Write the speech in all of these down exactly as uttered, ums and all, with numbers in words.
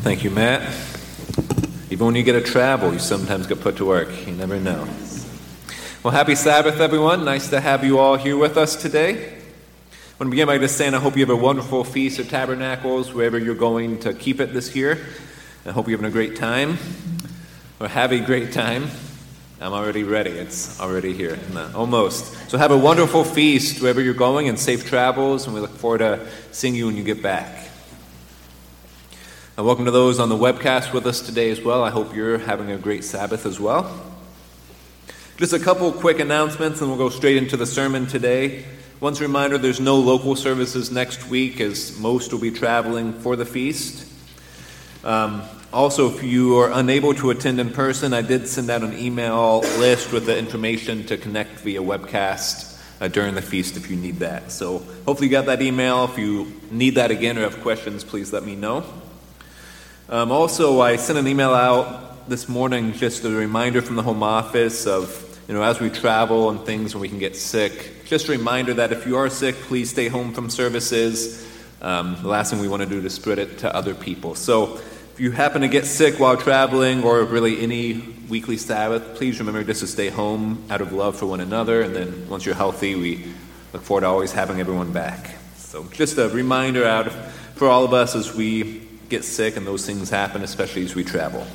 Thank you, Matt. Even when you get to travel, you sometimes get put to work. You never know. Well, happy Sabbath, everyone. Nice to have you all here with us today. I want to begin by just saying I hope you have a wonderful Feast of Tabernacles wherever you're going to keep it this year. I hope you're having a great time, or have a great time. I'm already ready. It's already here. No, almost. So have a wonderful feast wherever you're going and safe travels, and we look forward to seeing you when you get back. And welcome to those on the webcast with us today as well. I hope you're having a great Sabbath as well. Just a couple quick announcements and we'll go straight into the sermon today. Once a reminder, there's no local services next week as most will be traveling for the feast. Um, also, if you are unable to attend in person, I did send out an email list with the information to connect via webcast uh, during the feast if you need that. So hopefully you got that email. If you need that again or have questions, please let me know. Um, also, I sent an email out this morning, just a reminder from the home office of, you know, as we travel and things when we can get sick, just a reminder that if you are sick, please stay home from services. Um, the last thing we want to do is spread it to other people. So if you happen to get sick while traveling or really any weekly Sabbath, please remember just to stay home out of love for one another. And then once you're healthy, we look forward to always having everyone back. So just a reminder out for all of us as we get sick and those things happen, especially as we travel.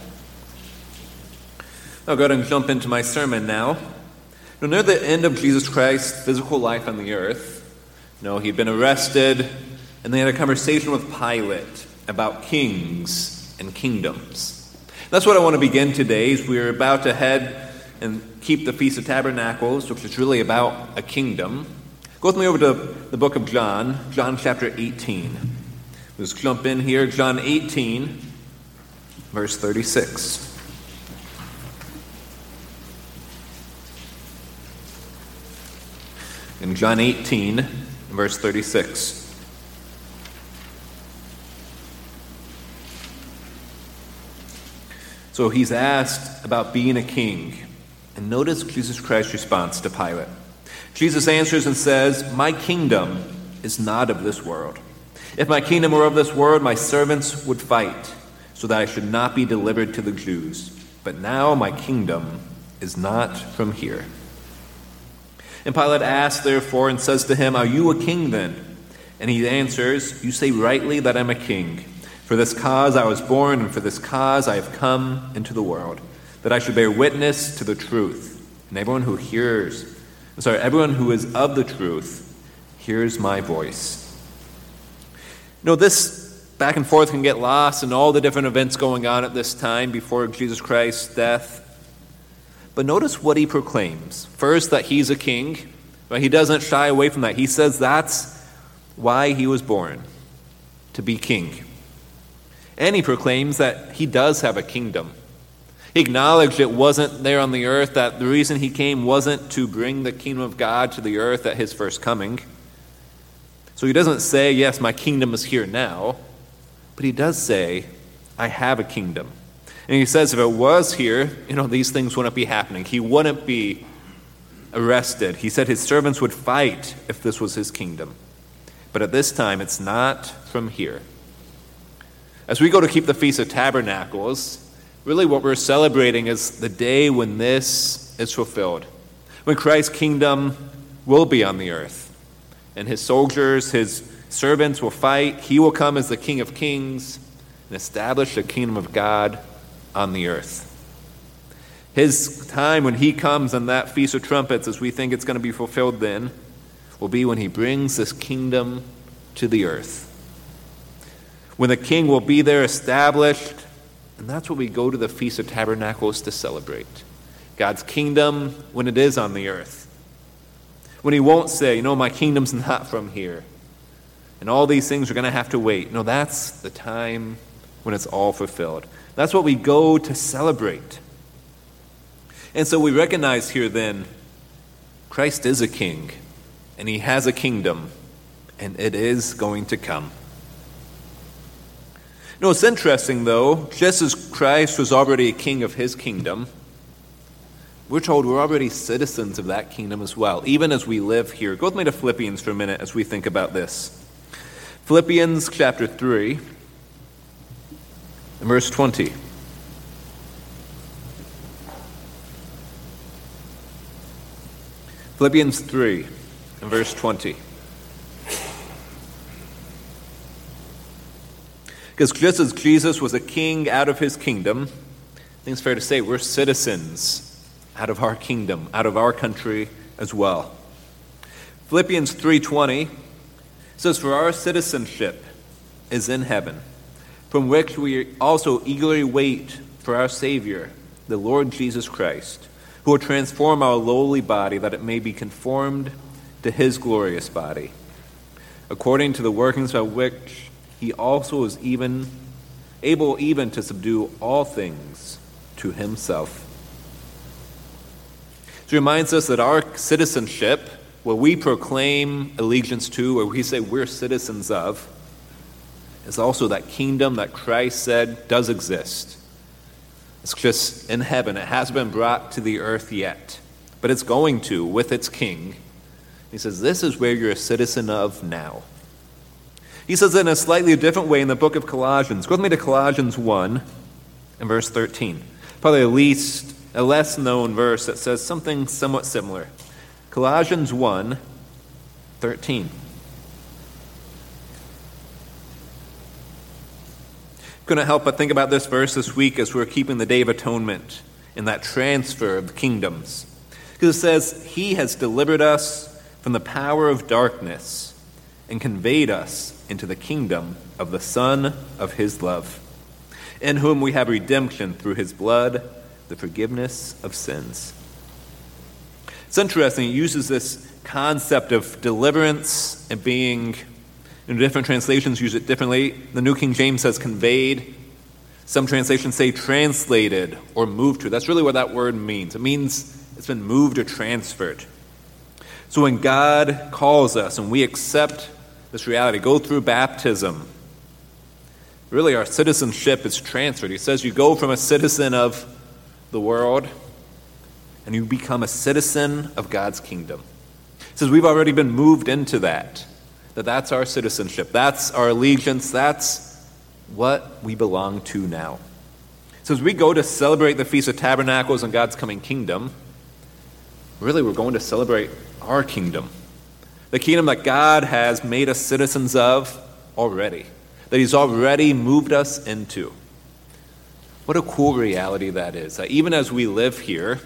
I'll go ahead and jump into my sermon now. You know, near the end of Jesus Christ's physical life on the earth, you know, he'd been arrested, and they had a conversation with Pilate about kings and kingdoms. That's what I want to begin today, is we're about to head and keep the Feast of Tabernacles, which is really about a kingdom. Go with me over to the book of John, John chapter eighteen. Let's jump in here, John eighteen, verse thirty-six. In John eighteen, verse thirty-six. So he's asked about being a king. And notice Jesus Christ's response to Pilate. Jesus answers and says, "My kingdom is not of this world. If my kingdom were of this world, my servants would fight, so that I should not be delivered to the Jews. But now my kingdom is not from here." And Pilate asks, therefore, and says to him, "Are you a king then?" And he answers, "You say rightly that I'm a king. For this cause I was born, and for this cause I have come into the world, that I should bear witness to the truth. And everyone who hears, sorry, everyone who is of the truth hears my voice." You know, this back and forth can get lost in all the different events going on at this time before Jesus Christ's death. But notice what he proclaims. First, that he's a king. But he doesn't shy away from that. He says that's why he was born, to be king. And he proclaims that he does have a kingdom. He acknowledged it wasn't there on the earth, that the reason he came wasn't to bring the kingdom of God to the earth at his first coming. So he doesn't say, yes, my kingdom is here now, but he does say, I have a kingdom. And he says if it was here, you know, these things wouldn't be happening. He wouldn't be arrested. He said his servants would fight if this was his kingdom. But at this time, it's not from here. As we go to keep the Feast of Tabernacles, really what we're celebrating is the day when this is fulfilled, when Christ's kingdom will be on the earth. And his soldiers, his servants will fight. He will come as the King of Kings and establish the kingdom of God on the earth. His time when he comes on that Feast of Trumpets, as we think it's going to be fulfilled then, will be when he brings this kingdom to the earth. When the king will be there established, and that's what we go to the Feast of Tabernacles to celebrate. God's kingdom when it is on the earth. When he won't say, you know, my kingdom's not from here. And all these things are going to have to wait. No, that's the time when it's all fulfilled. That's what we go to celebrate. And so we recognize here then, Christ is a king. And he has a kingdom. And it is going to come. You know, it's interesting though, just as Christ was already a king of his kingdom, we're told we're already citizens of that kingdom as well, even as we live here. Go with me to Philippians for a minute as we think about this. Philippians chapter three. In verse twenty. Philippians three, in verse twenty. Because just as Jesus was a king out of his kingdom, I think it's fair to say we're citizens out of our kingdom, out of our country as well. Philippians three twenty says, "For our citizenship is in heaven, from which we also eagerly wait for our Savior, the Lord Jesus Christ, who will transform our lowly body that it may be conformed to his glorious body, according to the workings by which he also is even able even to subdue all things to himself." So it reminds us that our citizenship, what we proclaim allegiance to, or we say we're citizens of, is also that kingdom that Christ said does exist. It's just in heaven. It hasn't been brought to the earth yet, but it's going to with its king. He says, this is where you're a citizen of now. He says it in a slightly different way in the book of Colossians. Go with me to Colossians one and verse thirteen. Probably the least, a less known verse that says something somewhat similar. Colossians one, thirteen. Couldn't help but think about this verse this week as we're keeping the Day of Atonement in that transfer of the kingdoms. Because it says, he has delivered us from the power of darkness and conveyed us into the kingdom of the Son of his love, in whom we have redemption through his blood, the forgiveness of sins. It's interesting, it uses this concept of deliverance and being, in different translations use it differently. The New King James says conveyed. Some translations say translated or moved to. That's really what that word means. It means it's been moved or transferred. So when God calls us and we accept this reality, go through baptism, really our citizenship is transferred. He says you go from a citizen of the world and you become a citizen of God's kingdom. He says we've already been moved into that, that that's our citizenship, that's our allegiance, that's what we belong to now. So as we go to celebrate the Feast of Tabernacles and God's coming kingdom, really we're going to celebrate our kingdom. The kingdom that God has made us citizens of already, that he's already moved us into. What a cool reality that is, that even as we live here,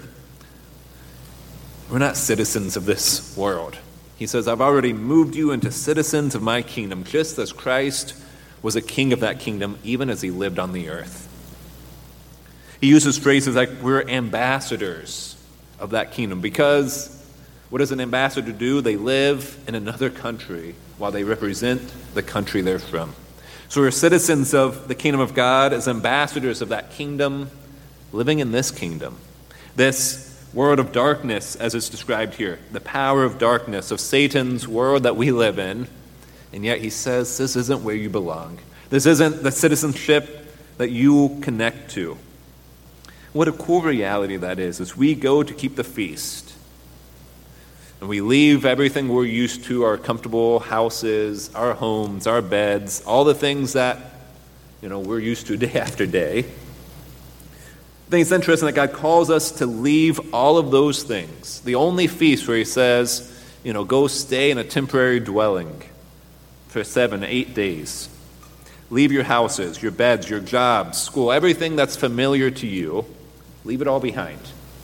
we're not citizens of this world. He says, I've already moved you into citizens of my kingdom, just as Christ was a king of that kingdom, even as he lived on the earth. He uses phrases like, we're ambassadors of that kingdom, because what does an ambassador do? They live in another country while they represent the country they're from. So we're citizens of the kingdom of God as ambassadors of that kingdom, living in this kingdom. This world of darkness, as it's described here, the power of darkness, of Satan's world that we live in, and yet he says this isn't where you belong. This isn't the citizenship that you connect to. What a cool reality that is, as we go to keep the feast. And we leave everything we're used to, our comfortable houses, our homes, our beds, all the things that, you know, we're used to day after day. I think it's interesting that God calls us to leave all of those things. The only feast where he says, you know, go stay in a temporary dwelling for seven, eight days. Leave your houses, your beds, your jobs, school, everything that's familiar to you. Leave it all behind.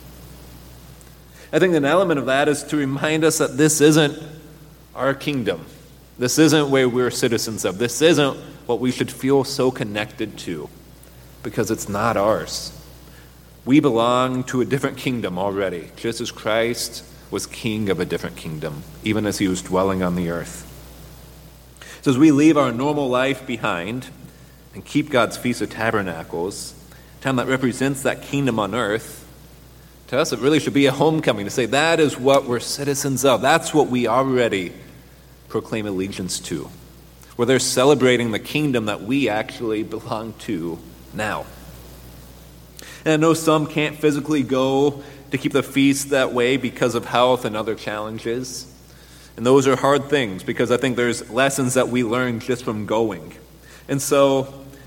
I think an element of that is to remind us that this isn't our kingdom. This isn't where we're citizens of. This isn't what we should feel so connected to, because it's not ours. We belong to a different kingdom already, just as Christ was king of a different kingdom, even as he was dwelling on the earth. So as we leave our normal life behind and keep God's Feast of Tabernacles, a time that represents that kingdom on earth, to us, it really should be a homecoming to say that is what we're citizens of. That's what we already proclaim allegiance to. Where they're celebrating the kingdom that we actually belong to now. And I know some can't physically go to keep the feast that way because of health and other challenges. And those are hard things, because I think there's lessons that we learn just from going. And so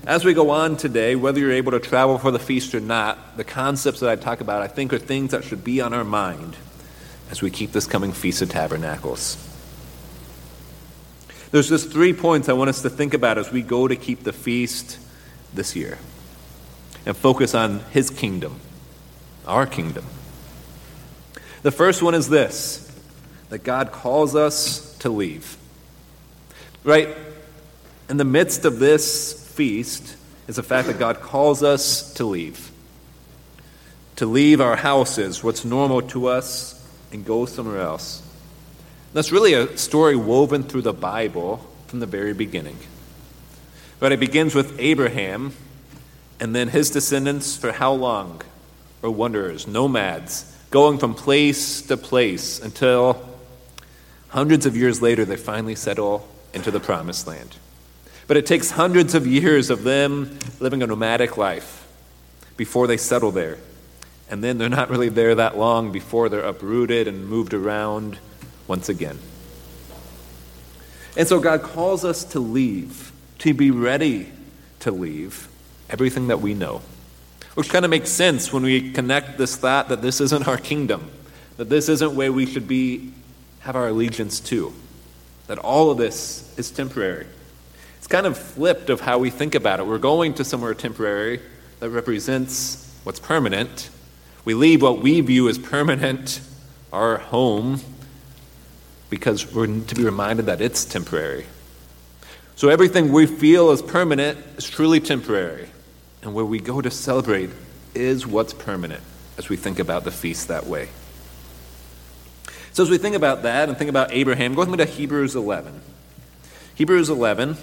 As we go on today, whether you're able to travel for the feast or not, the concepts that I talk about, I think, are things that should be on our mind as we keep this coming Feast of Tabernacles. There's just three points I want us to think about as we go to keep the feast this year and focus on his kingdom, our kingdom. The first one is this, that God calls us to leave. Right? In the midst of this feast is the fact that God calls us to leave. To leave our houses, what's normal to us, and go somewhere else. That's really a story woven through the Bible from the very beginning. But it begins with Abraham, and then his descendants for how long? Or wanderers, nomads, going from place to place until hundreds of years later they finally settle into the promised land. But it takes hundreds of years of them living a nomadic life before they settle there. And then they're not really there that long before they're uprooted and moved around once again. And so God calls us to leave, to be ready to leave everything that we know. Which kind of makes sense when we connect this thought that this isn't our kingdom, that this isn't where we should be, have our allegiance to, that all of this is temporary. It's kind of flipped of how we think about it. We're going to somewhere temporary that represents what's permanent. We leave what we view as permanent, our home, because we're to be reminded that it's temporary. So everything we feel is permanent is truly temporary. And where we go to celebrate is what's permanent as we think about the feast that way. So as we think about that and think about Abraham, go with me to Hebrews eleven. Hebrews eleven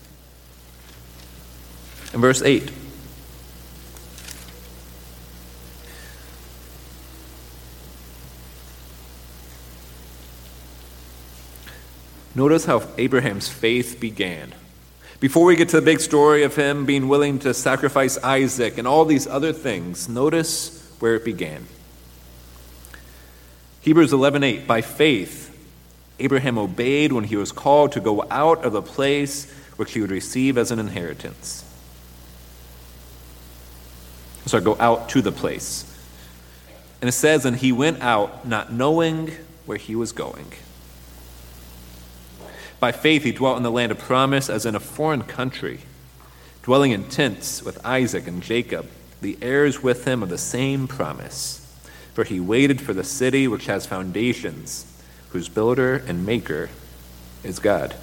and verse eight. Notice how Abraham's faith began. Before we get to the big story of him being willing to sacrifice Isaac and all these other things, notice where it began. Hebrews eleven eight, by faith, Abraham obeyed when he was called to go out of the place which he would receive as an inheritance. So go out to the place. And it says, and he went out not knowing where he was going. By faith he dwelt in the land of promise as in a foreign country, dwelling in tents with Isaac and Jacob, the heirs with him of the same promise. For he waited for the city which has foundations, whose builder and maker is God.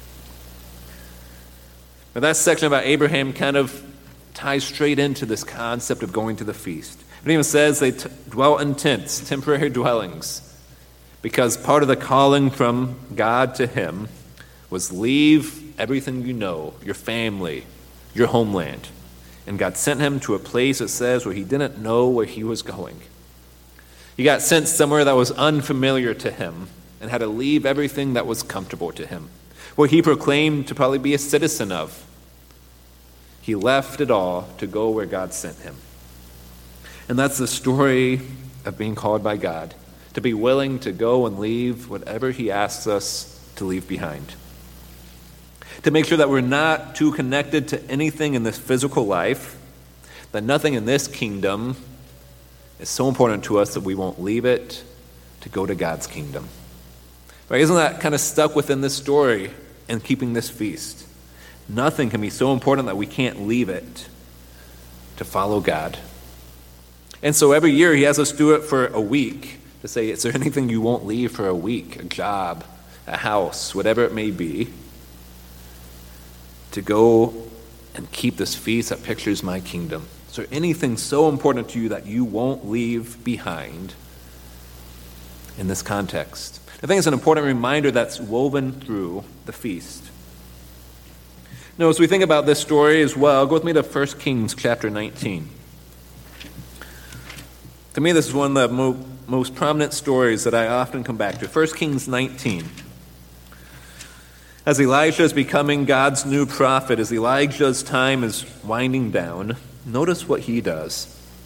Now that section about Abraham kind of ties straight into this concept of going to the feast. It even says they t- dwelt in tents, temporary dwellings, because part of the calling from God to him was leave everything you know, your family, your homeland. And God sent him to a place, it says, where he didn't know where he was going. He got sent somewhere that was unfamiliar to him and had to leave everything that was comfortable to him, where he proclaimed to probably be a citizen of. He left it all to go where God sent him. And that's the story of being called by God, to be willing to go and leave whatever he asks us to leave behind. To make sure that we're not too connected to anything in this physical life, that nothing in this kingdom is so important to us that we won't leave it to go to God's kingdom. Right? Isn't that kind of stuck within this story and keeping this feast? Nothing can be so important that we can't leave it to follow God. And so every year he has us do it for a week to say, is there anything you won't leave for a week? A job, a house, whatever it may be, to go and keep this feast that pictures my kingdom. Is there anything so important to you that you won't leave behind in this context? I think it's an important reminder that's woven through the feast. Now, as we think about this story as well, go with me to First Kings chapter nineteen. To me, this is one of the mo- most prominent stories that I often come back to. First Kings nineteen. As Elijah is becoming God's new prophet, as Elijah's time is winding down, notice what he does.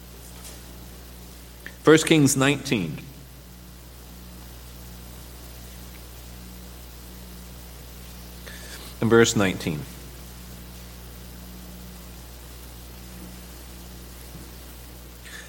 First Kings nineteen. And verse nineteen.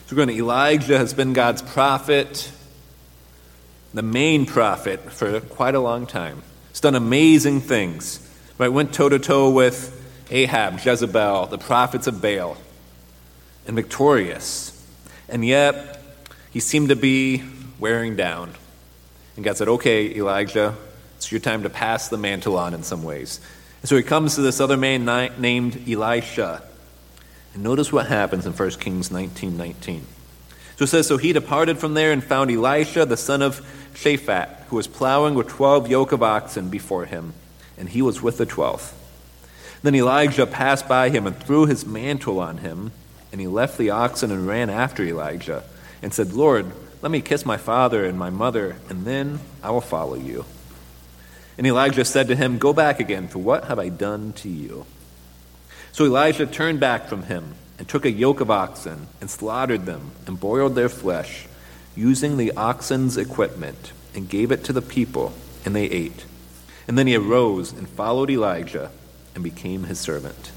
So we're going to Elijah has been God's prophet, the main prophet for quite a long time. He's done amazing things. Right? Went toe-to-toe with Ahab, Jezebel, the prophets of Baal, and victorious. And yet, he seemed to be wearing down. And God said, okay, Elijah, it's your time to pass the mantle on in some ways. And so he comes to this other man named Elisha. And notice what happens in First Kings nineteen nineteen. So it says, so he departed from there and found Elisha, the son of Shaphat, who was plowing with twelve yoke of oxen before him, and he was with the twelfth. Then Elijah passed by him and threw his mantle on him, and he left the oxen and ran after Elijah, and said, Lord, let me kiss my father and my mother, and then I will follow you. And Elijah said to him, go back again, for what have I done to you? So Elijah turned back from him, and took a yoke of oxen, and slaughtered them, and boiled their flesh, using the oxen's equipment, and gave it to the people, and they ate. And then he arose and followed Elijah, and became his servant.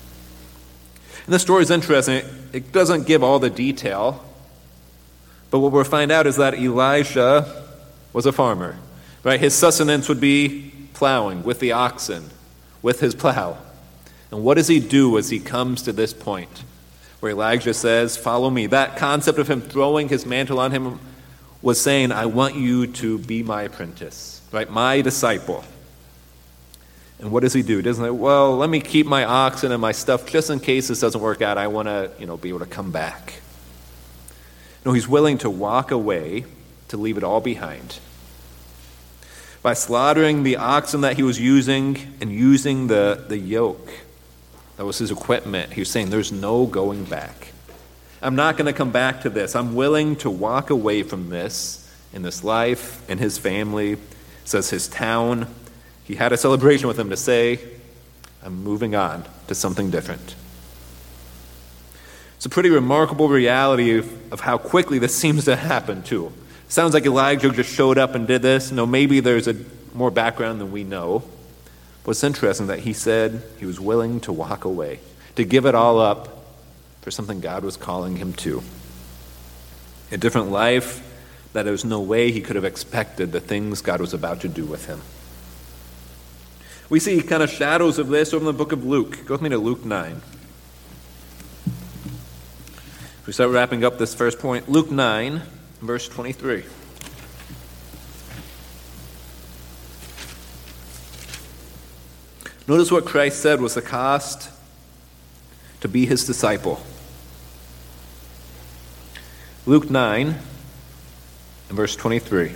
And this story is interesting. It doesn't give all the detail, but what we'll find out is that Elisha was a farmer. Right? His sustenance would be plowing with the oxen, with his plow. And what does he do as he comes to this point where Elijah says, follow me? That concept of him throwing his mantle on him was saying, I want you to be my apprentice, right? My disciple. And what does he do? He doesn't say, well, let me keep my oxen and my stuff just in case this doesn't work out. I want to, you know, be able to come back. No, he's willing to walk away to leave it all behind. By slaughtering the oxen that he was using and using the, the yoke, that was his equipment, he was saying, there's no going back. I'm not going to come back to this. I'm willing to walk away from this in this life, in his family, says his town. He had a celebration with him to say, I'm moving on to something different. It's a pretty remarkable reality of, of how quickly this seems to happen, too. It sounds like Elijah just showed up and did this. No, maybe there's a more background than we know. But it's interesting that he said he was willing to walk away, to give it all up for something God was calling him to. A different life that there was no way he could have expected the things God was about to do with him. We see kind of shadows of this over in the book of Luke. Go with me to Luke nine. We start wrapping up this first point. Luke nine, verse twenty-three. Notice what Christ said was the cost to be his disciple. Luke nine, and verse twenty-three.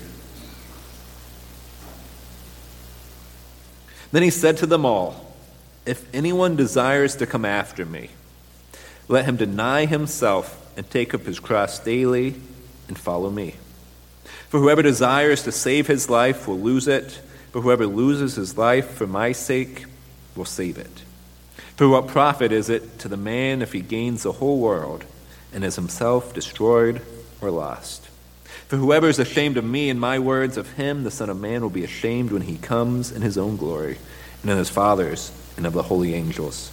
Then he said to them all, if anyone desires to come after me, let him deny himself and take up his cross daily and follow me. For whoever desires to save his life will lose it, but whoever loses his life for my sake will save it. For what profit is it to the man if he gains the whole world and is himself destroyed or lost? For whoever is ashamed of me and my words, of him the Son of Man will be ashamed when he comes in his own glory, and in his Father's and of the holy angels.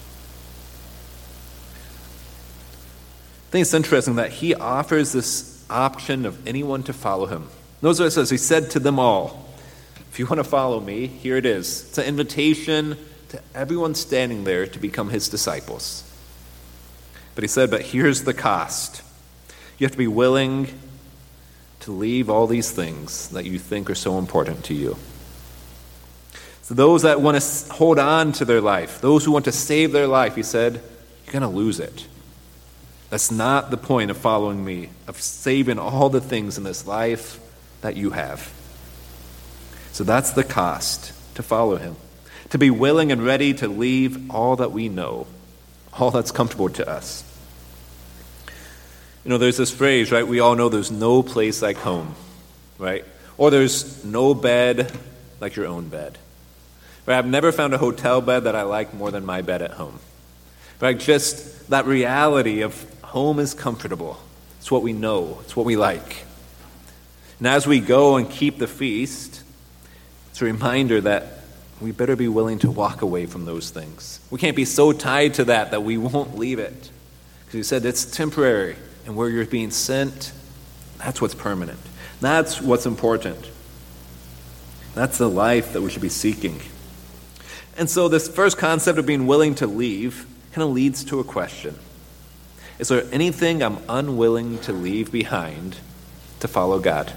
I think it's interesting that he offers this option of anyone to follow him. Notice what it says. He said to them all, if you want to follow me, here it is. It's an invitation to everyone standing there to become his disciples. But he said, but here's the cost. You have to be willing to leave all these things that you think are so important to you. So those that want to hold on to their life, those who want to save their life, he said, you're going to lose it. That's not the point of following me, of saving all the things in this life that you have. So that's the cost to follow him. To be willing and ready to leave all that we know, all that's comfortable to us. You know, there's this phrase, right? We all know there's no place like home, right? Or there's no bed like your own bed. Right? I've never found a hotel bed that I like more than my bed at home. Right? Just that reality of home is comfortable. It's what we know. It's what we like. And as we go and keep the feast, it's a reminder that we better be willing to walk away from those things. We can't be so tied to that that we won't leave it. Because he said it's temporary. and where you're being sent, that's what's permanent. That's what's important. That's the life that we should be seeking. And so this first concept of being willing to leave kind of leads to a question. Is there anything I'm unwilling to leave behind to follow God?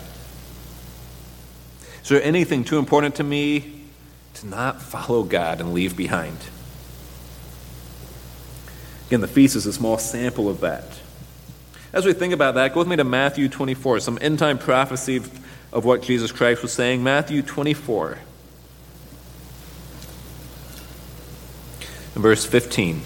Is there anything too important to me to not follow God and leave behind? Again, the feast is a small sample of that. As we think about that, go with me to Matthew twenty-four, some end-time prophecy of what Jesus Christ was saying. Matthew twenty-four, and verse fifteen.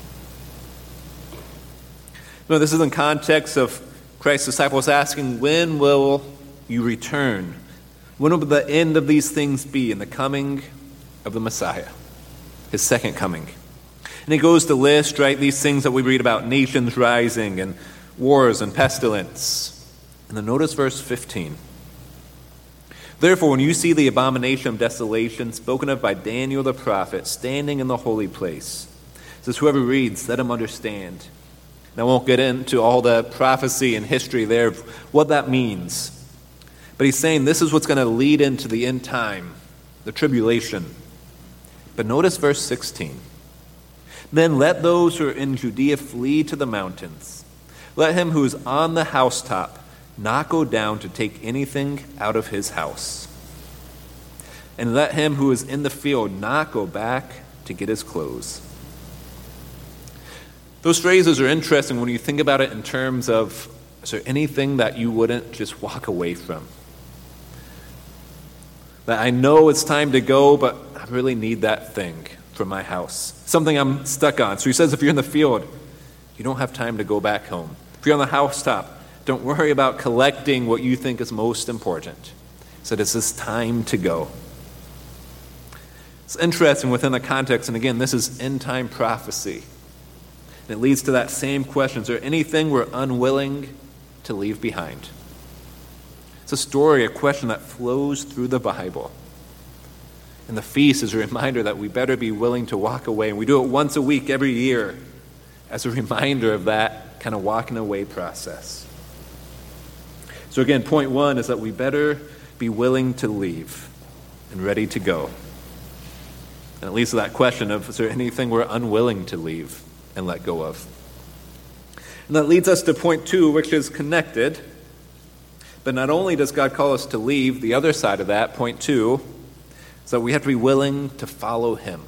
No, this is in context of Christ's disciples asking, when will you return? When will the end of these things be in the coming of the Messiah, his second coming? And he goes to list, right, these things that we read about, nations rising and wars and pestilence. And then notice verse fifteen. Therefore, when you see the abomination of desolation spoken of by Daniel the prophet standing in the holy place, it says, whoever reads, let him understand. And I won't get into all the prophecy and history there of what that means. But he's saying this is what's going to lead into the end time, the tribulation. But notice verse sixteen. Then let those who are in Judea flee to the mountains. Let him who is on the housetop not go down to take anything out of his house. And let him who is in the field not go back to get his clothes. Those phrases are interesting when you think about it in terms of, is there anything that you wouldn't just walk away from? That I know it's time to go, but I really need that thing from my house. Something I'm stuck on. So he says if you're in the field, you don't have time to go back home. If you're on the housetop, don't worry about collecting what you think is most important. He said it's this time to go. It's interesting within the context, and again, this is end-time prophecy. And it leads to that same question. Is there anything we're unwilling to leave behind? It's a story, a question that flows through the Bible. And the feast is a reminder that we better be willing to walk away. And we do it once a week every year as a reminder of that kind of walking away process. So again, point one is that we better be willing to leave and ready to go. And it leads to that question of, is there anything we're unwilling to leave and let go of? And that leads us to point two, which is connected. But not only does God call us to leave, the other side of that, point two, is that we have to be willing to follow him.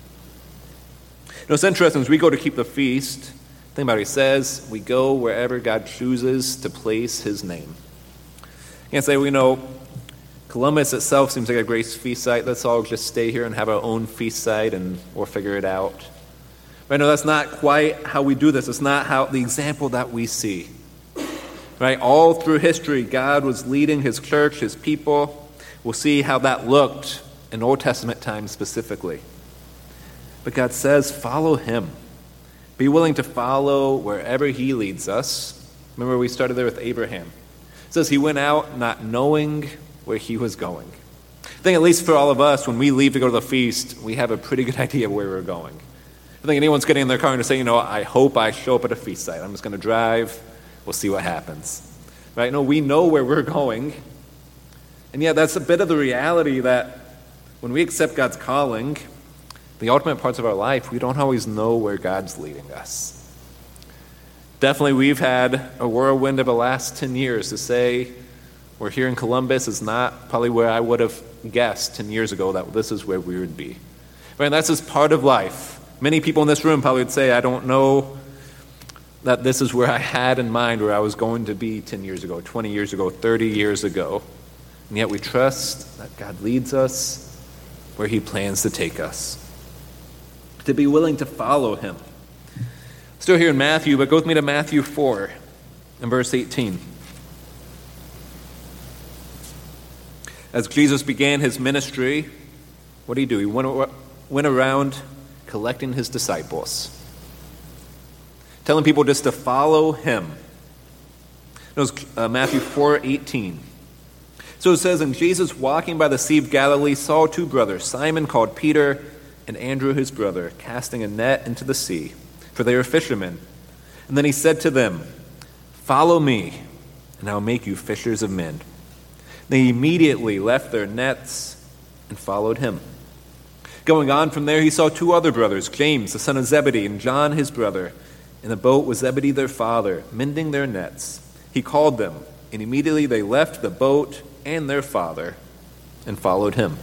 You know, it's interesting, as we go to keep the feast, think about it, he says, we go wherever God chooses to place his name. You can't say, well, you know, Columbus itself seems like a great feast site. Let's all just stay here and have our own feast site and we'll figure it out. Right? No, that's not quite how we do this. It's not how the example that we see. Right? All through history, God was leading his church, his people. We'll see how that looked in Old Testament times specifically. But God says, follow him. Be willing to follow wherever he leads us. Remember, we started there with Abraham. It says he went out not knowing where he was going. I think at least for all of us, when we leave to go to the feast, we have a pretty good idea of where we're going. I think anyone's getting in their car and saying, you know, I hope I show up at a feast site. I'm just going to drive. We'll see what happens. Right? No, we know where we're going. And yeah, that's a bit of the reality that when we accept God's calling, the ultimate parts of our life, we don't always know where God's leading us. Definitely we've had a whirlwind of the last ten years to say we're here in Columbus is not probably where I would have guessed ten years ago that this is where we would be. Right? And that's just part of life. Many people in this room probably would say, I don't know that this is where I had in mind where I was going to be ten years ago, twenty years ago, thirty years ago. And yet we trust that God leads us where he plans to take us. To be willing to follow him. Still here in Matthew, but go with me to Matthew four and verse eighteen. As Jesus began his ministry, what did he do? He went, went around collecting his disciples, telling people just to follow him. It was uh, Matthew four eighteen. So it says, and Jesus, walking by the Sea of Galilee, saw two brothers, Simon called Peter, and Andrew his brother, casting a net into the sea, for they were fishermen. And then he said to them, Follow me, and I'll make you fishers of men." They immediately left their nets and followed him. Going on from there, he saw two other brothers, James, the son of Zebedee, and John, his brother, in the boat with Zebedee, their father, mending their nets. He called them, and immediately they left the boat and their father and followed him.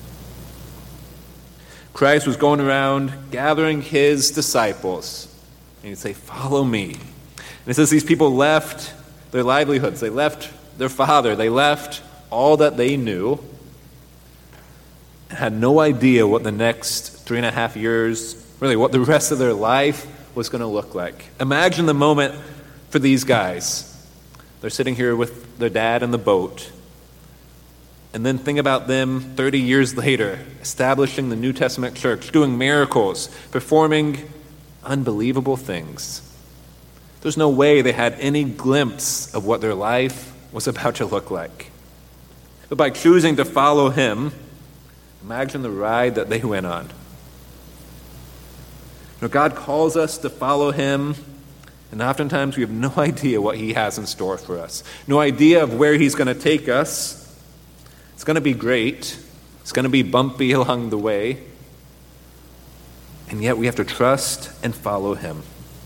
Christ was going around gathering his disciples, and he'd say, "Follow me." And it says these people left their livelihoods. They left their father. They left all that they knew and had no idea what the next three and a half years, really what the rest of their life was going to look like. Imagine the moment for these guys. They're sitting here with their dad in the boat. And then think about them thirty years later, establishing the New Testament church, doing miracles, performing unbelievable things. There's no way they had any glimpse of what their life was about to look like. But by choosing to follow him, imagine the ride that they went on. You know, God calls us to follow him, and oftentimes we have no idea what he has in store for us. No idea of where he's going to take us. It's going to be great. It's going to be bumpy along the way. And yet we have to trust and follow him.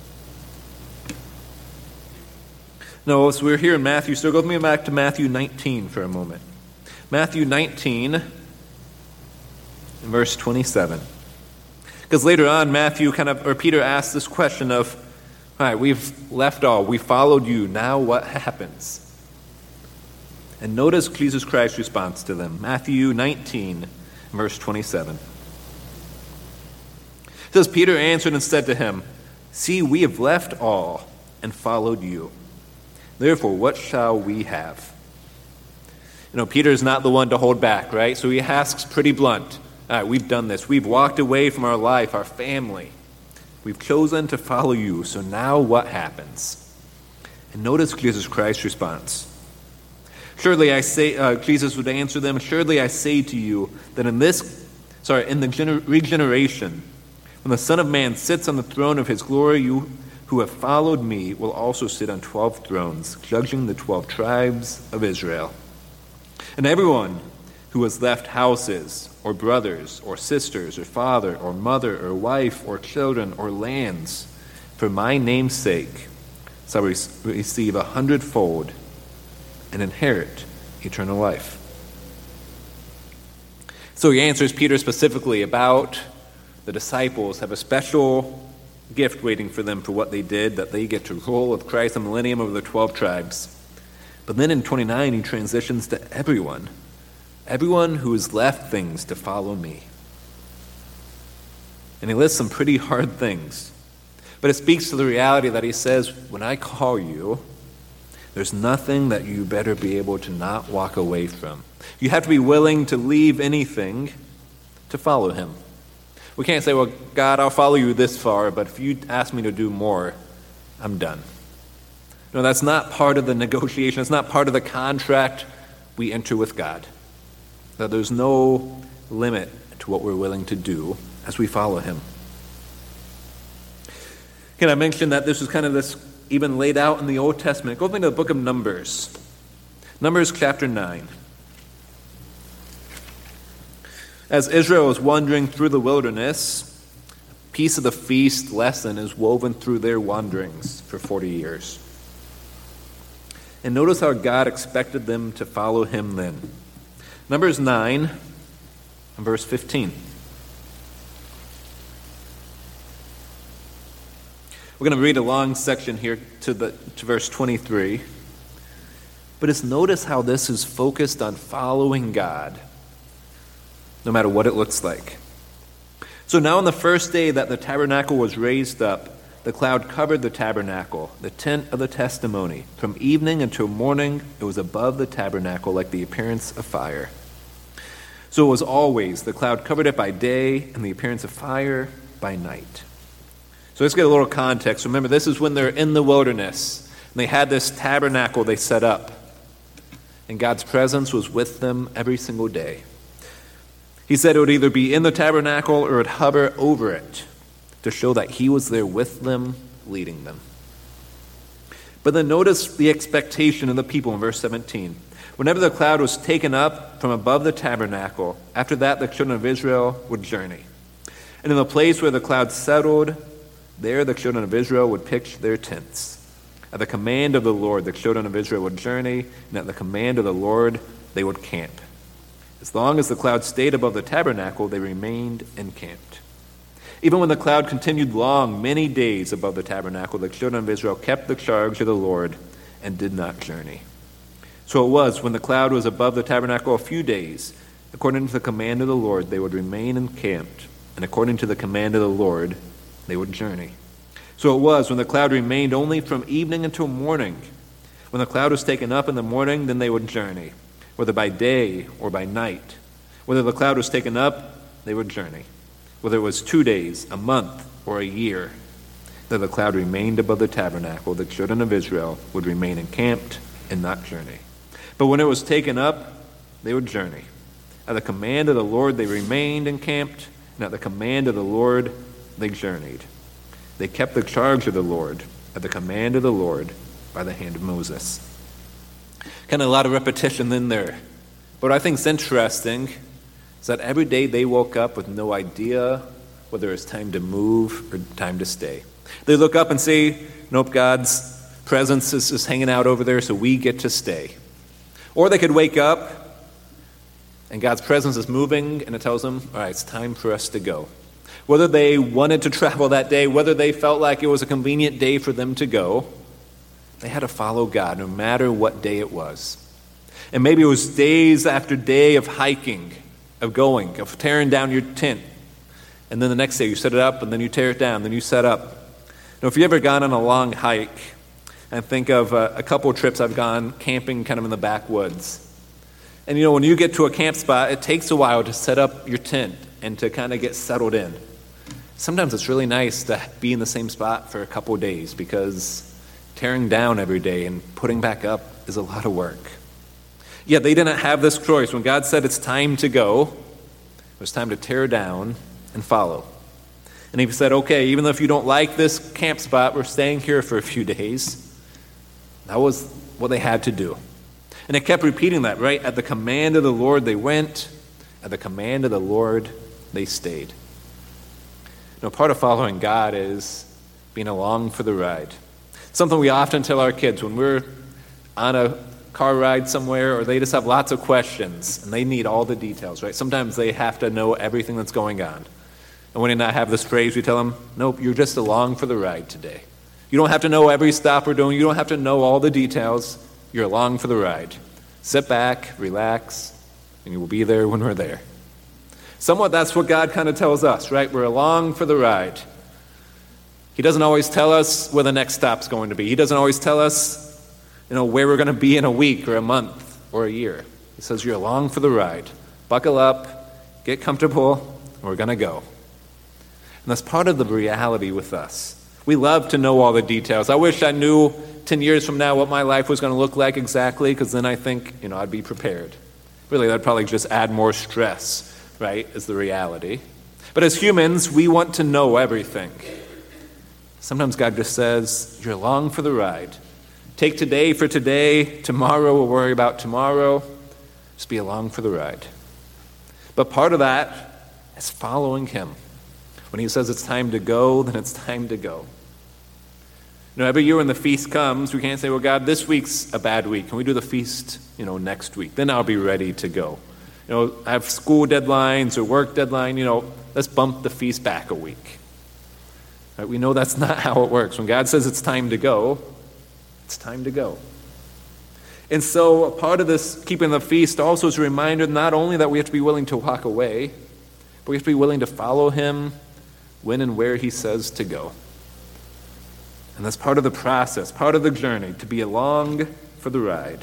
No, so we're here in Matthew. So go with me back to Matthew nineteen for a moment. Matthew nineteen, verse twenty-seven. Because later on, Matthew kind of, or Peter asks this question of, all right, we've left all. We followed you. Now what happens? And notice Jesus Christ's response to them. Matthew nineteen, verse twenty-seven. It says, Peter answered and said to him, "See, we have left all and followed you. Therefore, what shall we have?" You know, Peter is not the one to hold back, right? So he asks pretty blunt. All right, we've done this. We've walked away from our life, our family. We've chosen to follow you. So now what happens? And notice Jesus Christ's response. Surely I say, uh, Jesus would answer them, "Surely I say to you that in this, sorry, in the gener- regeneration, when the Son of Man sits on the throne of his glory, you who have followed me will also sit on twelve thrones, judging the twelve tribes of Israel. And everyone who has left houses, or brothers, or sisters, or father, or mother, or wife, or children, or lands, for my name's sake, shall re- receive a hundredfold and inherit eternal life." So he answers Peter specifically about the disciples have a special gift waiting for them for what they did, that they get to rule with Christ the millennium over the twelve tribes. But then in twenty-nine, he transitions to everyone. Everyone who has left things to follow me. And he lists some pretty hard things. But it speaks to the reality that he says, when I call you, there's nothing that you better be able to not walk away from. You have to be willing to leave anything to follow him. We can't say, well, God, I'll follow you this far, but if you ask me to do more, I'm done. No, that's not part of the negotiation. It's not part of the contract we enter with God. That there's no limit to what we're willing to do as we follow him. Can I mention that this is kind of this even laid out in the Old Testament? Go into the book of Numbers. Numbers chapter nine. As Israel is wandering through the wilderness, a piece of the feast lesson is woven through their wanderings for forty years. And notice how God expected them to follow him then. Numbers nine, and verse fifteen. We're going to read a long section here to, the, to verse twenty-three. But it's notice how this is focused on following God, no matter what it looks like. So now on the first day that the tabernacle was raised up, the cloud covered the tabernacle, the tent of the testimony. From evening until morning, it was above the tabernacle like the appearance of fire. So it was always, the cloud covered it by day, and the appearance of fire by night. So let's get a little context. Remember, this is when they're in the wilderness, and they had this tabernacle they set up, and God's presence was with them every single day. He said it would either be in the tabernacle or it would hover over it, to show that he was there with them, leading them. But then notice the expectation of the people in verse seventeen. Whenever the cloud was taken up from above the tabernacle, after that the children of Israel would journey. And in the place where the cloud settled, there the children of Israel would pitch their tents. At the command of the Lord, the children of Israel would journey, and at the command of the Lord, they would camp. As long as the cloud stayed above the tabernacle, they remained encamped. Even when the cloud continued long, many days above the tabernacle, the children of Israel kept the charge of the Lord and did not journey. So it was, when the cloud was above the tabernacle a few days, according to the command of the Lord, they would remain encamped, and according to the command of the Lord, they would journey. So it was, when the cloud remained only from evening until morning. When the cloud was taken up in the morning, then they would journey, whether by day or by night. Whether the cloud was taken up, they would journey. Whether it was two days, a month, or a year, that the cloud remained above the tabernacle, the children of Israel would remain encamped and not journey. But when it was taken up, they would journey. At the command of the Lord, they remained encamped, and at the command of the Lord, they journeyed. They kept the charge of the Lord at the command of the Lord by the hand of Moses. Kind of a lot of repetition in there. But what I think is interesting is that every day they woke up with no idea whether it's time to move or time to stay. They look up and say, nope, God's presence is just hanging out over there, so we get to stay. Or they could wake up and God's presence is moving and it tells them, all right, it's time for us to go. Whether they wanted to travel that day, whether they felt like it was a convenient day for them to go, they had to follow God no matter what day it was. And maybe it was days after day of hiking, of going, of tearing down your tent. And then the next day you set it up and then you tear it down, then you set up. Now, if you've ever gone on a long hike, and think of uh, a couple of trips I've gone camping kind of in the backwoods. And you know, when you get to a camp spot, it takes a while to set up your tent and to kind of get settled in. Sometimes it's really nice to be in the same spot for a couple of days because tearing down every day and putting back up is a lot of work. Yet they didn't have this choice. When God said it's time to go, it was time to tear down and follow. And he said, okay, even though if you don't like this camp spot, we're staying here for a few days. That was what they had to do. And it kept repeating that, right? At the command of the Lord, they went. At the command of the Lord, they stayed. You know, part of following God is being along for the ride. Something we often tell our kids when we're on a car ride somewhere or they just have lots of questions and they need all the details, right? Sometimes they have to know everything that's going on. And when they not have this phrase, we tell them, nope, you're just along for the ride today. You don't have to know every stop we're doing. You don't have to know all the details. You're along for the ride. Sit back, relax, and you will be there when we're there. Somewhat that's what God kind of tells us, right? We're along for the ride. He doesn't always tell us where the next stop's going to be. He doesn't always tell us, you know, where we're going to be in a week or a month or a year. He says you're along for the ride. Buckle up, get comfortable, and we're going to go. And that's part of the reality with us. We love to know all the details. I wish I knew ten years from now what my life was going to look like exactly, because then I think, you know, I'd be prepared. Really, that'd probably just add more stress, right, is the reality. But as humans, we want to know everything. Sometimes God just says, you're along for the ride. Take today for today. Tomorrow we'll worry about tomorrow. Just be along for the ride. But part of that is following him. When he says it's time to go, then it's time to go. You know, every year when the feast comes, we can't say, well, God, this week's a bad week. Can we do the feast, you know, next week? Then I'll be ready to go. You know, I have school deadlines or work deadline, you know, let's bump the feast back a week. Right? We know that's not how it works. When God says it's time to go, it's time to go. And so a part of this keeping the feast also is a reminder not only that we have to be willing to walk away, but we have to be willing to follow him when and where he says to go. And that's part of the process, part of the journey, to be along for the ride.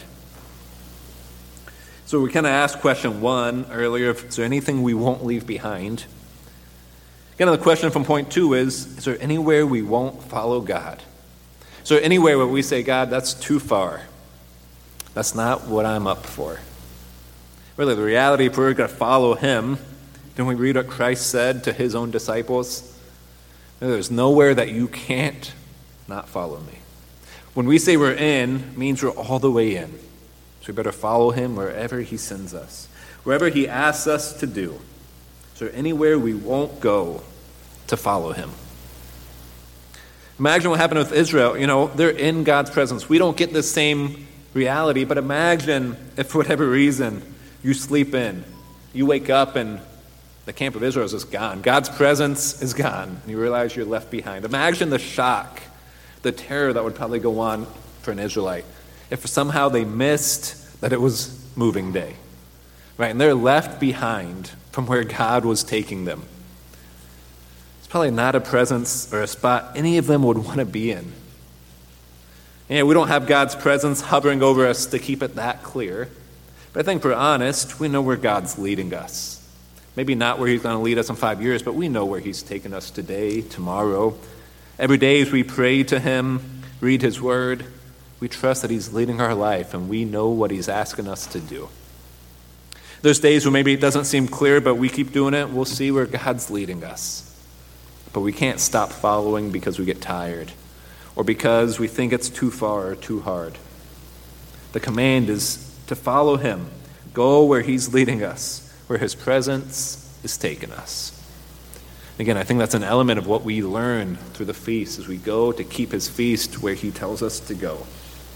So we kind of asked question one earlier, is there anything we won't leave behind? Again, the question from point two is, is there anywhere we won't follow God? Is there anywhere where we say, God, that's too far? That's not what I'm up for. Really, the reality, if we're going to follow him, then we read what Christ said to his own disciples. There's nowhere that you can't not follow me. When we say we're in, it means we're all the way in. So we better follow him wherever he sends us, wherever he asks us to do. So anywhere we won't go to follow him. Imagine what happened with Israel. You know, they're in God's presence. We don't get the same reality, but imagine if for whatever reason you sleep in, you wake up and the camp of Israel is just gone. God's presence is gone, and you realize you're left behind. Imagine the shock, the terror that would probably go on for an Israelite if somehow they missed that it was moving day, right? And they're left behind from where God was taking them. It's probably not a presence or a spot any of them would want to be in. And we don't have God's presence hovering over us to keep it that clear. But I think if we're honest, we know where God's leading us. Maybe not where he's going to lead us in five years, but we know where he's taking us today, tomorrow. Every day as we pray to him, read his word, we trust that he's leading our life and we know what he's asking us to do. There's days where maybe it doesn't seem clear, but we keep doing it. We'll see where God's leading us. But we can't stop following because we get tired or because we think it's too far or too hard. The command is to follow him, go where he's leading us, where his presence is taking us. Again, I think that's an element of what we learn through the feast as we go to keep his feast where he tells us to go.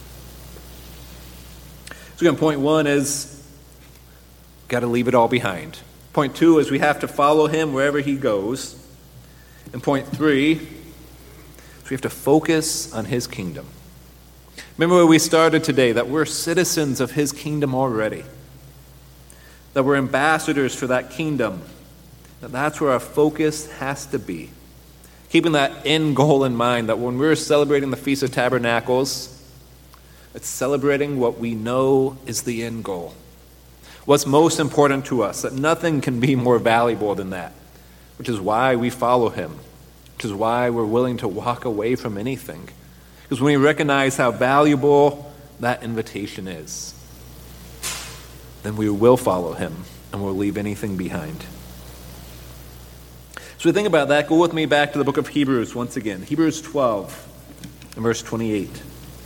So again, point one is got to leave it all behind. Point two is we have to follow him wherever he goes. And point three is we have to focus on his kingdom. Remember where we started today, that we're citizens of his kingdom already. That we're ambassadors for that kingdom. That that's where our focus has to be. Keeping that end goal in mind, that when we're celebrating the Feast of Tabernacles, it's celebrating what we know is the end goal. What's most important to us, that nothing can be more valuable than that, which is why we follow him, which is why we're willing to walk away from anything. Because when we recognize how valuable that invitation is, then we will follow him and we'll leave anything behind. So we think about that. Go with me back to the book of Hebrews once again. Hebrews twelve and verse twenty-eight.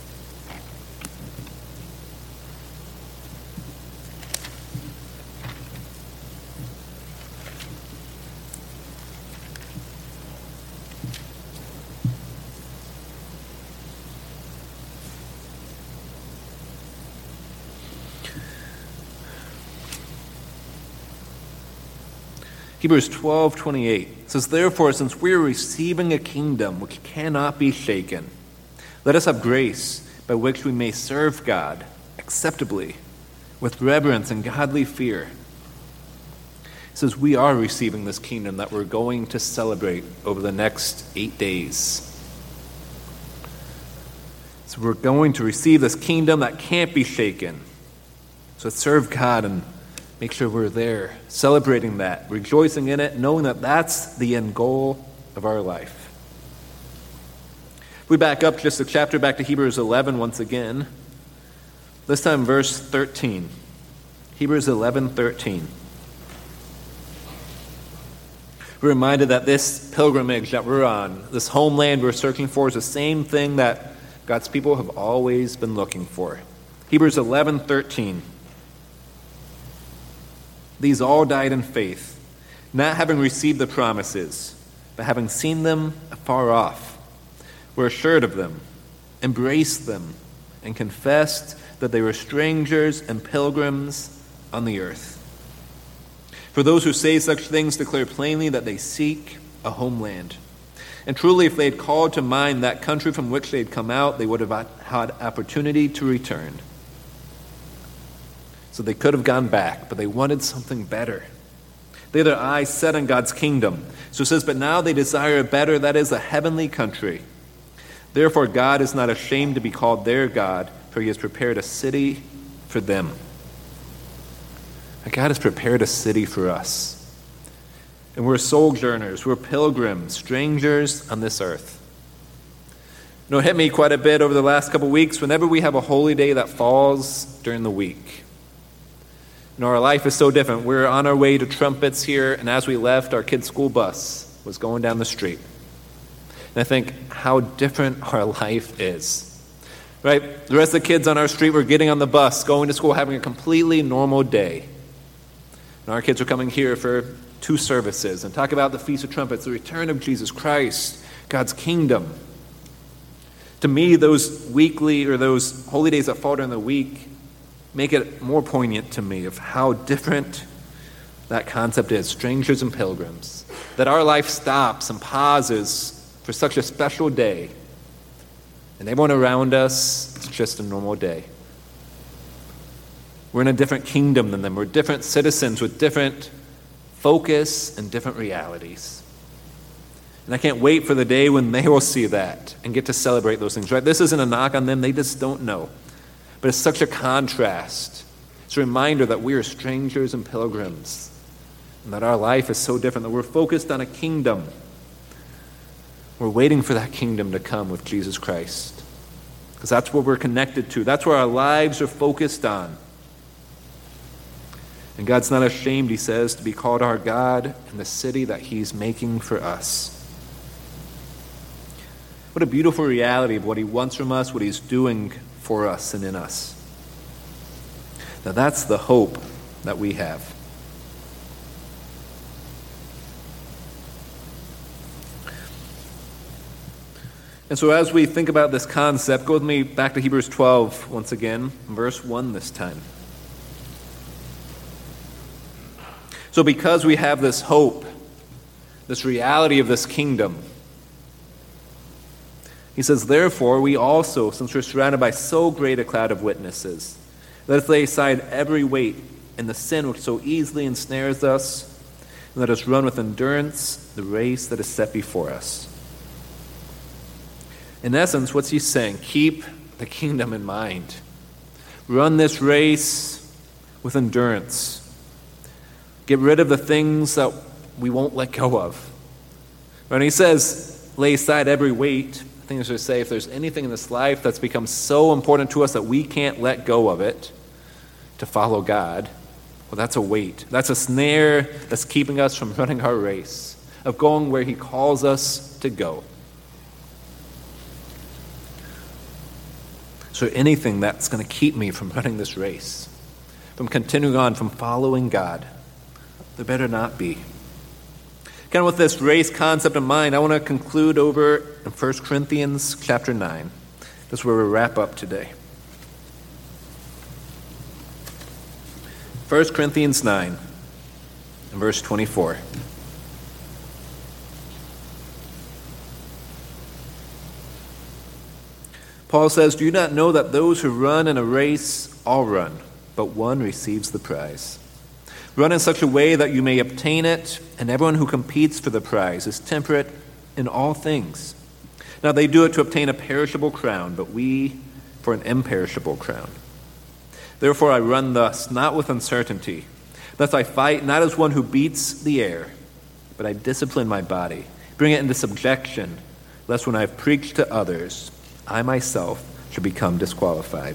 Hebrews twelve twenty-eight says, "Therefore, since we are receiving a kingdom which cannot be shaken, let us have grace by which we may serve God acceptably, with reverence and godly fear." It says we are receiving this kingdom that we're going to celebrate over the next eight days. So we're going to receive this kingdom that can't be shaken. So serve God and make sure we're there, celebrating that, rejoicing in it, knowing that that's the end goal of our life. If we back up just a chapter, back to Hebrews eleven once again, this time verse thirteen. Hebrews eleven thirteen. We're reminded that this pilgrimage that we're on, this homeland we're searching for, is the same thing that God's people have always been looking for. Hebrews eleven thirteen. These all died in faith, not having received the promises, but having seen them afar off, were assured of them, embraced them, and confessed that they were strangers and pilgrims on the earth. For those who say such things declare plainly that they seek a homeland. And truly, if they had called to mind that country from which they had come out, they would have had opportunity to return. So they could have gone back, but they wanted something better. They had their eyes set on God's kingdom. So it says, but now they desire a better, that is, a heavenly country. Therefore God is not ashamed to be called their God, for he has prepared a city for them. God has prepared a city for us. And we're sojourners, we're pilgrims, strangers on this earth. You know, it hit me quite a bit over the last couple weeks whenever we have a holy day that falls during the week. You know, our life is so different. We're on our way to Trumpets here, and as we left, our kid's school bus was going down the street. And I think how different our life is. right? The rest of the kids on our street were getting on the bus, going to school, having a completely normal day. And our kids are coming here for two services and talk about the Feast of Trumpets, the return of Jesus Christ, God's kingdom. To me, those weekly or those holy days that fall during the week make it more poignant to me of how different that concept is, strangers and pilgrims. That our life stops and pauses for such a special day. And everyone around us, it's just a normal day. We're in a different kingdom than them. We're different citizens with different focus and different realities. And I can't wait for the day when they will see that and get to celebrate those things, right? This isn't a knock on them. They just don't know. But it's such a contrast. It's a reminder that we are strangers and pilgrims and that our life is so different, that we're focused on a kingdom. We're waiting for that kingdom to come with Jesus Christ because that's what we're connected to. That's where our lives are focused on. And God's not ashamed, he says, to be called our God in the city that he's making for us. What a beautiful reality of what he wants from us, what he's doing for us and in us. Now that's the hope that we have. And so as we think about this concept, go with me back to Hebrews twelve once again, verse one this time. So because we have this hope, this reality of this kingdom, he says, therefore, we also, since we're surrounded by so great a cloud of witnesses, let us lay aside every weight and the sin which so easily ensnares us, and let us run with endurance the race that is set before us. In essence, what's he saying? Keep the kingdom in mind. Run this race with endurance. Get rid of the things that we won't let go of. When he says, lay aside every weight, I think I should say, if there's anything in this life that's become so important to us that we can't let go of it to follow God, well, that's a weight. That's a snare that's keeping us from running our race, of going where he calls us to go. So anything that's going to keep me from running this race, from continuing on, from following God, there better not be. Kind of with this race concept in mind, I want to conclude over in First Corinthians chapter nine. That's where we wrap up today. First Corinthians nine, and verse twenty-four. Paul says, do you not know that those who run in a race all run, but one receives the prize? Run in such a way that you may obtain it, and everyone who competes for the prize is temperate in all things. Now they do it to obtain a perishable crown, but we for an imperishable crown. Therefore I run thus, not with uncertainty. Thus I fight not as one who beats the air, but I discipline my body, bring it into subjection, lest when I have preached to others, I myself should become disqualified.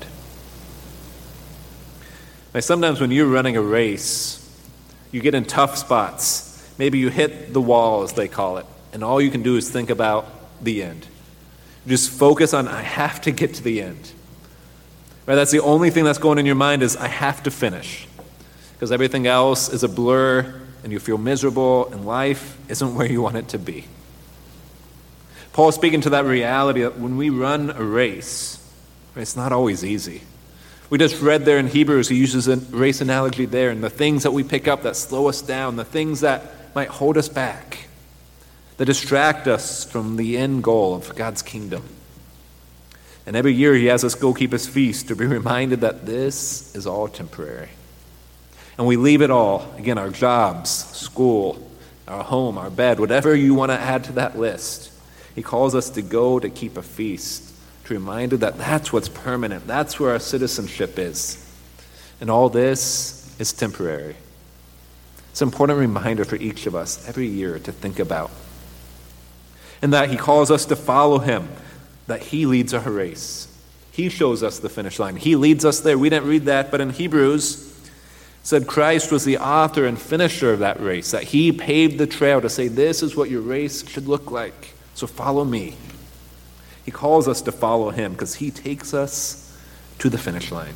Now, sometimes when you're running a race, you get in tough spots. Maybe you hit the wall, as they call it, and all you can do is think about the end. You just focus on, I have to get to the end. Right? That's the only thing that's going in your mind is, I have to finish. Because everything else is a blur, and you feel miserable, and life isn't where you want it to be. Paul's speaking to that reality that when we run a race, it's not always easy. We just read there in Hebrews, he uses a race analogy there, and the things that we pick up that slow us down, the things that might hold us back, that distract us from the end goal of God's kingdom. And every year he has us go keep his feast to be reminded that this is all temporary. And we leave it all, again, our jobs, school, our home, our bed, whatever you want to add to that list. He calls us to go to keep a feast, to be reminded that that's what's permanent. That's where our citizenship is. And all this is temporary. It's an important reminder for each of us every year to think about. And that he calls us to follow him, that he leads our race. He shows us the finish line. He leads us there. We didn't read that, but in Hebrews, it said Christ was the author and finisher of that race, that he paved the trail to say, this is what your race should look like. So follow me. He calls us to follow him because he takes us to the finish line.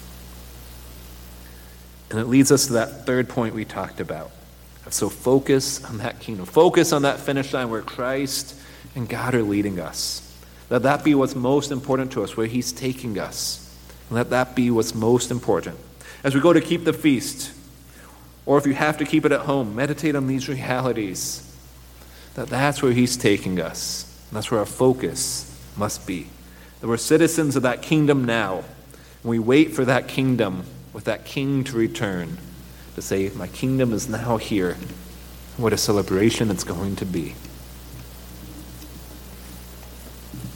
And it leads us to that third point we talked about. So focus on that kingdom. Focus on that finish line where Christ and God are leading us. Let that be what's most important to us, where he's taking us. Let that be what's most important. As we go to keep the feast, or if you have to keep it at home, meditate on these realities. That that's where he's taking us. And that's where our focus must be. That we're citizens of that kingdom now. And we wait for that kingdom with that king to return. To say, my kingdom is now here. What a celebration it's going to be.